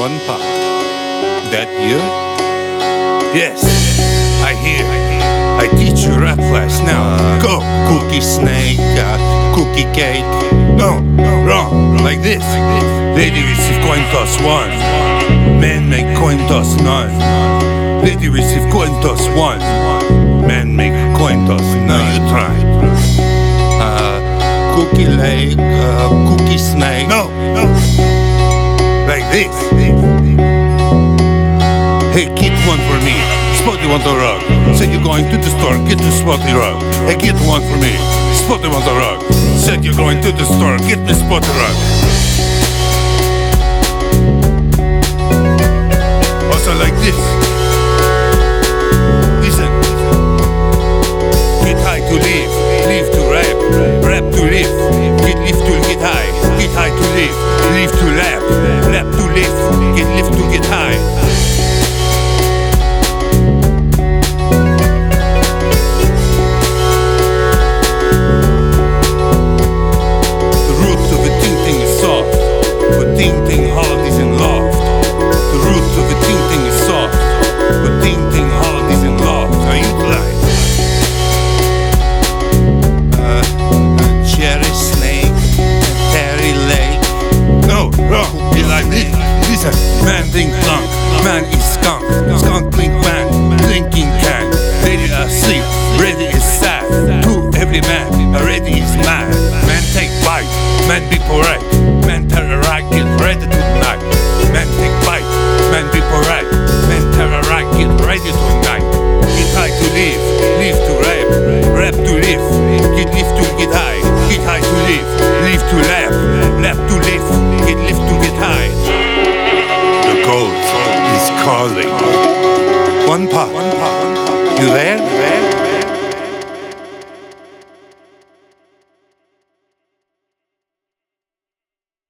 One pop. That you? Yes, I hear. I teach you rap class now. Go! Cookie snake, cookie cake. No, wrong. Like this. Lady receive coin toss 1. Men make coin toss none. Lady receive coin toss 1. Men make coin toss. Now you try. Cookie lake, cookie snake. No. Like this. Hey, get one for me. Spotty want a rug. Said you're going to the store, get the Spotty rug. Hey, get one for me. Spotty want a rug. Said you're going to the store, get me Spotty rug. Also like this. Listen. Get high to live, live to rap, rap to live. Get live to get high to live, live to rap, rap to live. Get live to get high. Ting hard is in love. The root of a ting is soft, but ting hard is in love. Now you like cherry snake, Terry lake. No, wrong. You like this? Listen, man drink blanc, man is skunk. Skunk blink man, drinking can. Lady asleep, ready is sad. To every man, ready is mad. Man take bite, man be polite. Man terrorize, get ready tonight. Man take bite, man be polite. Man terrorize, get ready tonight. Get high to live, live to rap, rap to live. Get live to get high to live to rap, rap to live. Get live to get high. The gold is calling. One pop, you there?